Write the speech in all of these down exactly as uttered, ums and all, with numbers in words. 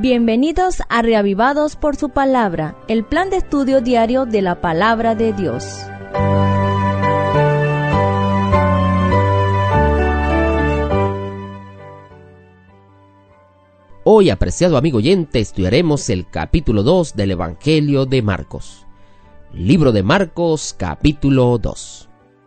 Bienvenidos a Reavivados por su Palabra, el plan de estudio diario de la Palabra de Dios. Hoy, apreciado amigo oyente, estudiaremos el capítulo dos del Evangelio de Marcos. Libro de Marcos, capítulo dos.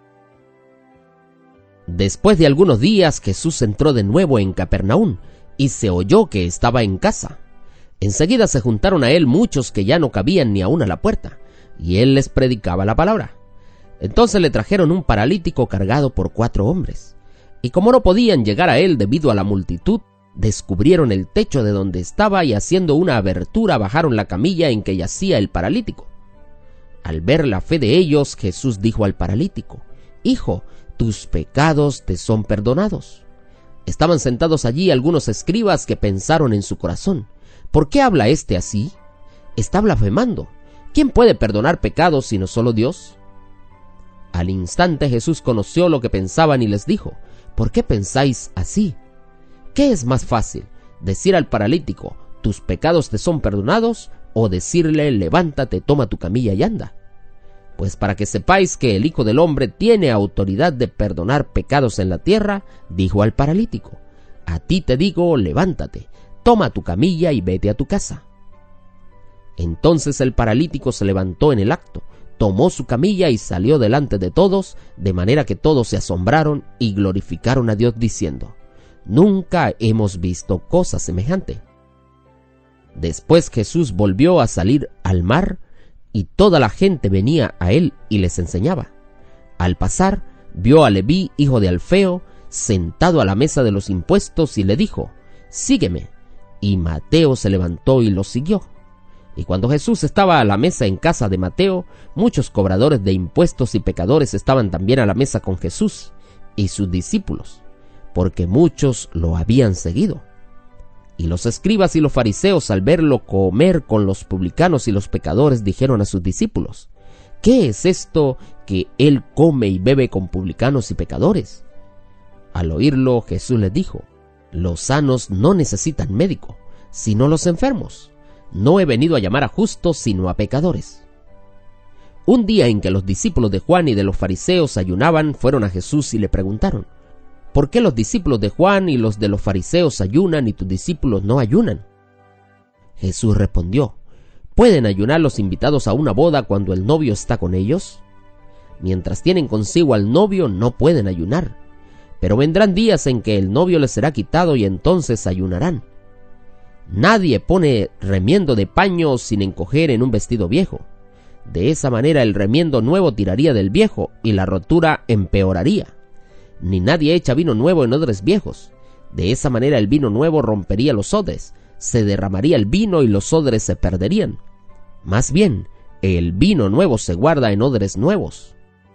Después de algunos días, Jesús entró de nuevo en Capernaum y se oyó que estaba en casa. Enseguida se juntaron a él muchos que ya no cabían ni aún a la puerta, y él les predicaba la palabra. Entonces le trajeron un paralítico cargado por cuatro hombres, y como no podían llegar a él debido a la multitud, descubrieron el techo de donde estaba y haciendo una abertura bajaron la camilla en que yacía el paralítico. Al ver la fe de ellos, Jesús dijo al paralítico: «Hijo, tus pecados te son perdonados». Estaban sentados allí algunos escribas que pensaron en su corazón: ¿por qué habla éste así? Está blasfemando. ¿Quién puede perdonar pecados sino solo Dios? Al instante Jesús conoció lo que pensaban y les dijo: ¿por qué pensáis así? ¿Qué es más fácil, decir al paralítico: tus pecados te son perdonados, o decirle: levántate, toma tu camilla y anda? Pues para que sepáis que el Hijo del Hombre tiene autoridad de perdonar pecados en la tierra, dijo al paralítico: a ti te digo, levántate, toma tu camilla y vete a tu casa. Entonces el paralítico se levantó en el acto, tomó su camilla y salió delante de todos, de manera que todos se asombraron y glorificaron a Dios diciendo: nunca hemos visto cosa semejante. Después Jesús volvió a salir al mar, y toda la gente venía a él y les enseñaba. Al pasar, vio a Leví, hijo de Alfeo, sentado a la mesa de los impuestos, y le dijo: sígueme. Y Mateo se levantó y lo siguió. Y cuando Jesús estaba a la mesa en casa de Mateo, muchos cobradores de impuestos y pecadores estaban también a la mesa con Jesús y sus discípulos, porque muchos lo habían seguido. Y los escribas y los fariseos, al verlo comer con los publicanos y los pecadores, dijeron a sus discípulos: ¿qué es esto que él come y bebe con publicanos y pecadores? Al oírlo, Jesús les dijo: los sanos no necesitan médico, sino los enfermos. No he venido a llamar a justos, sino a pecadores. Un día en que los discípulos de Juan y de los fariseos ayunaban, fueron a Jesús y le preguntaron: ¿por qué los discípulos de Juan y los de los fariseos ayunan y tus discípulos no ayunan? Jesús respondió: ¿pueden ayunar los invitados a una boda cuando el novio está con ellos? Mientras tienen consigo al novio no pueden ayunar, pero vendrán días en que el novio les será quitado y entonces ayunarán. Nadie pone remiendo de paño sin encoger en un vestido viejo. De esa manera el remiendo nuevo tiraría del viejo y la rotura empeoraría. Ni nadie echa vino nuevo en odres viejos. De esa manera el vino nuevo rompería los odres, se derramaría el vino y los odres se perderían. Más bien, el vino nuevo se guarda en odres nuevos.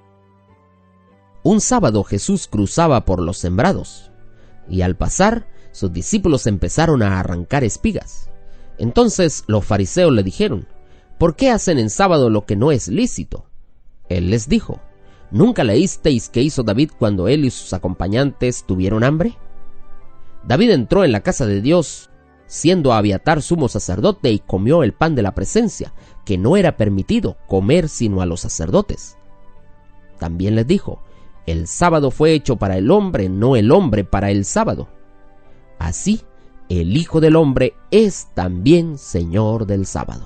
Un sábado Jesús cruzaba por los sembrados, y al pasar, sus discípulos empezaron a arrancar espigas. Entonces los fariseos le dijeron: ¿por qué hacen en sábado lo que no es lícito? Él les dijo: ¿nunca leísteis qué hizo David cuando él y sus acompañantes tuvieron hambre? David entró en la casa de Dios, siendo Abiatar sumo sacerdote, y comió el pan de la presencia, que no era permitido comer sino a los sacerdotes. También les dijo: el sábado fue hecho para el hombre, no el hombre para el sábado. Así, el Hijo del Hombre es también Señor del sábado.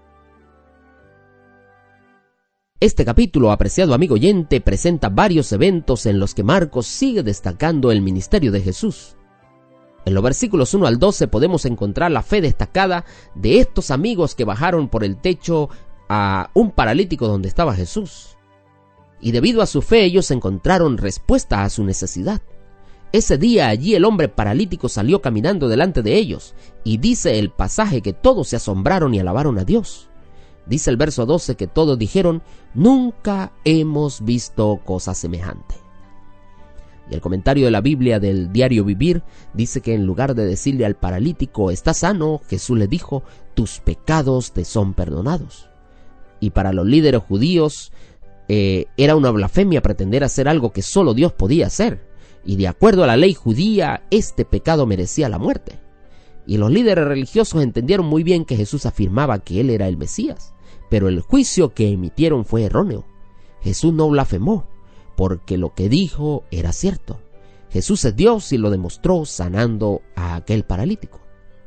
Este capítulo, apreciado amigo oyente, presenta varios eventos en los que Marcos sigue destacando el ministerio de Jesús. En los versículos uno al doce podemos encontrar la fe destacada de estos amigos que bajaron por el techo a un paralítico donde estaba Jesús. Y debido a su fe ellos encontraron respuesta a su necesidad. Ese día allí el hombre paralítico salió caminando delante de ellos, y dice el pasaje que todos se asombraron y alabaron a Dios. Dice el verso doce que todos dijeron: nunca hemos visto cosa semejante. Y el comentario de la Biblia del Diario Vivir dice que en lugar de decirle al paralítico: está sano, Jesús le dijo: tus pecados te son perdonados. Y para los líderes judíos eh, era una blasfemia pretender hacer algo que solo Dios podía hacer. Y de acuerdo a la ley judía, este pecado merecía la muerte. y los líderes religiosos entendieron muy bien que Jesús afirmaba que él era el Mesías, pero el juicio que emitieron fue erróneo. Jesús no blasfemó, porque lo que dijo era cierto. Jesús es Dios y lo demostró sanando a aquel paralítico.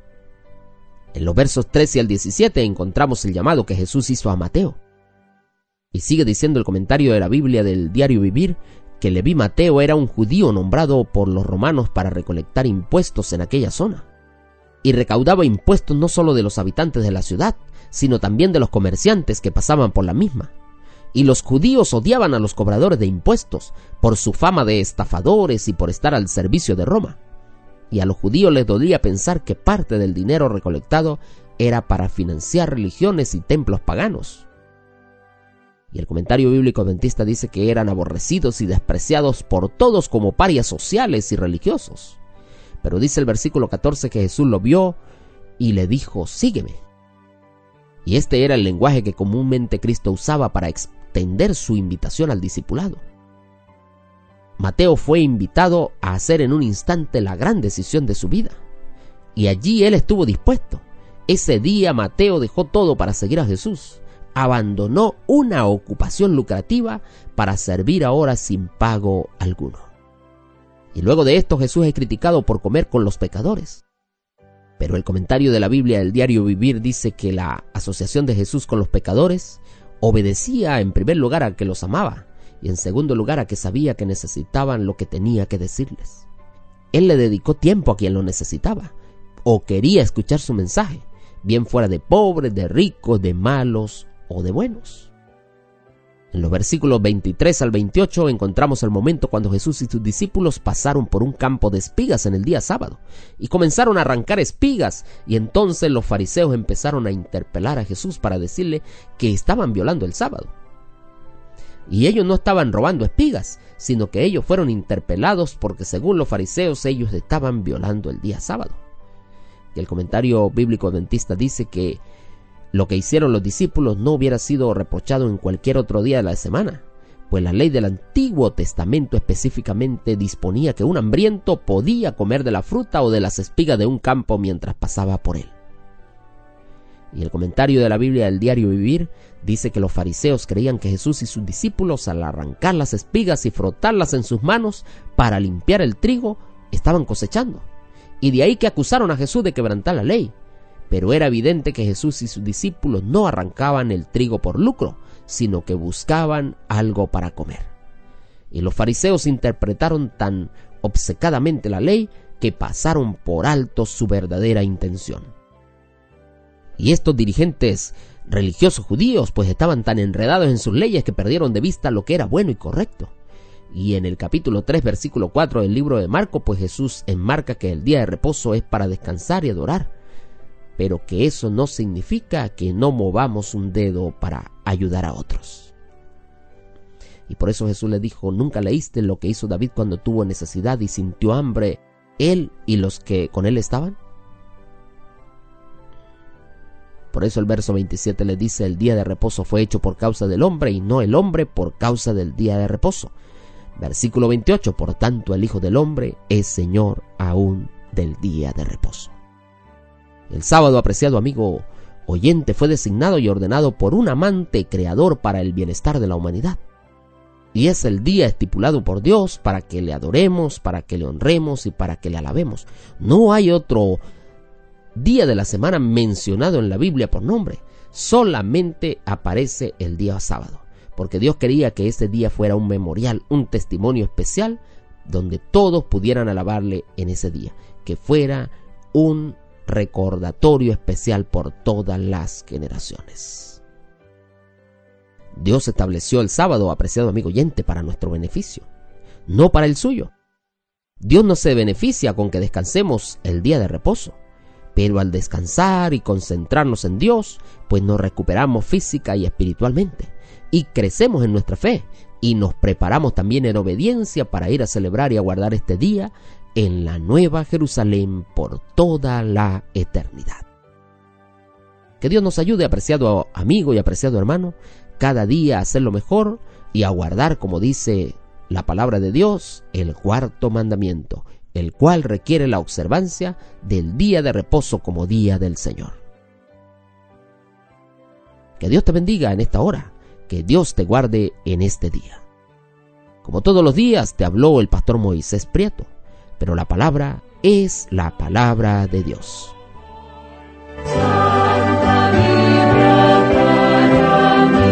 En los versos trece al diecisiete encontramos el llamado que Jesús hizo a Mateo. Y sigue diciendo el comentario de la Biblia del Diario Vivir que Leví Mateo era un judío nombrado por los romanos para recolectar impuestos en aquella zona. Y recaudaba impuestos no solo de los habitantes de la ciudad, sino también de los comerciantes que pasaban por la misma. Y los judíos odiaban a los cobradores de impuestos por su fama de estafadores y por estar al servicio de Roma. Y a los judíos les dolía pensar que parte del dinero recolectado era para financiar religiones y templos paganos. Y el comentario bíblico adventista dice que eran aborrecidos y despreciados por todos como parias sociales y religiosos. Pero dice el versículo catorce que Jesús lo vio y le dijo: sígueme. Y este era el lenguaje que comúnmente Cristo usaba para extender su invitación al discipulado. Mateo fue invitado a hacer en un instante la gran decisión de su vida. Y allí él estuvo dispuesto. Ese día Mateo dejó todo para seguir a Jesús. Abandonó una ocupación lucrativa para servir ahora sin pago alguno. Y luego de esto Jesús es criticado por comer con los pecadores. Pero el comentario de la Biblia del Diario Vivir dice que la asociación de Jesús con los pecadores obedecía en primer lugar a que los amaba y en segundo lugar a que sabía que necesitaban lo que tenía que decirles. Él le dedicó tiempo a quien lo necesitaba o quería escuchar su mensaje, bien fuera de pobres, de ricos, de malos o de buenos. En los versículos veintitrés al veintiocho encontramos el momento cuando Jesús y sus discípulos pasaron por un campo de espigas en el día sábado y comenzaron a arrancar espigas, y entonces los fariseos empezaron a interpelar a Jesús para decirle que estaban violando el sábado. Y ellos no estaban robando espigas, sino que ellos fueron interpelados porque según los fariseos ellos estaban violando el día sábado. Y el comentario bíblico adventista dice que lo que hicieron los discípulos no hubiera sido reprochado en cualquier otro día de la semana, pues la ley del Antiguo Testamento específicamente disponía que un hambriento podía comer de la fruta o de las espigas de un campo mientras pasaba por él. Y el comentario de la Biblia del Diario Vivir dice que los fariseos creían que Jesús y sus discípulos, al arrancar las espigas y frotarlas en sus manos para limpiar el trigo, estaban cosechando. Y de ahí que acusaron a Jesús de quebrantar la ley. Pero era evidente que Jesús y sus discípulos no arrancaban el trigo por lucro, sino que buscaban algo para comer. Y los fariseos interpretaron tan obcecadamente la ley que pasaron por alto su verdadera intención. Y estos dirigentes religiosos judíos pues estaban tan enredados en sus leyes que perdieron de vista lo que era bueno y correcto. Y en el capítulo tres, versículo cuatro del libro de Marcos, pues Jesús enmarca que el día de reposo es para descansar y adorar, pero que eso no significa que no movamos un dedo para ayudar a otros. Y por eso Jesús le dijo: ¿nunca leíste lo que hizo David cuando tuvo necesidad y sintió hambre, él y los que con él estaban? Por eso el verso veintisiete le dice: el día de reposo fue hecho por causa del hombre y no el hombre por causa del día de reposo. Versículo veintiocho: por tanto el Hijo del Hombre es Señor aún del día de reposo. El sábado, apreciado amigo oyente, fue designado y ordenado por un amante creador para el bienestar de la humanidad. Y es el día estipulado por Dios para que le adoremos, para que le honremos y para que le alabemos. No hay otro día de la semana mencionado en la Biblia por nombre. Solamente aparece el día sábado, porque Dios quería que ese día fuera un memorial, un testimonio especial, donde todos pudieran alabarle en ese día, que fuera un recordatorio especial por todas las generaciones. Dios estableció el sábado, apreciado amigo oyente, para nuestro beneficio, no para el suyo. Dios no se beneficia con que descansemos el día de reposo, pero al descansar y concentrarnos en Dios, pues nos recuperamos física y espiritualmente, y crecemos en nuestra fe, y nos preparamos también en obediencia para ir a celebrar y a guardar este día en la Nueva Jerusalén por toda la eternidad. Que Dios nos ayude, apreciado amigo y apreciado hermano, cada día a hacerlo mejor y a guardar, como dice la palabra de Dios, el cuarto mandamiento: el cual requiere la observancia del día de reposo como día del Señor. Que Dios te bendiga en esta hora, que Dios te guarde en este día. Como todos los días te habló el pastor Moisés Prieto, pero la palabra es la palabra de Dios. Santa Biblia para mí,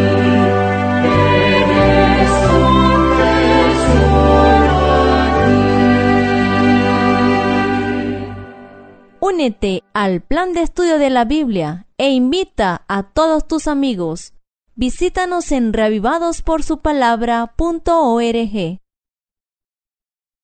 eres un tesoro a ti. Únete al plan de estudio de la Biblia e invita a todos tus amigos. Visítanos en reavivados por su palabra punto org.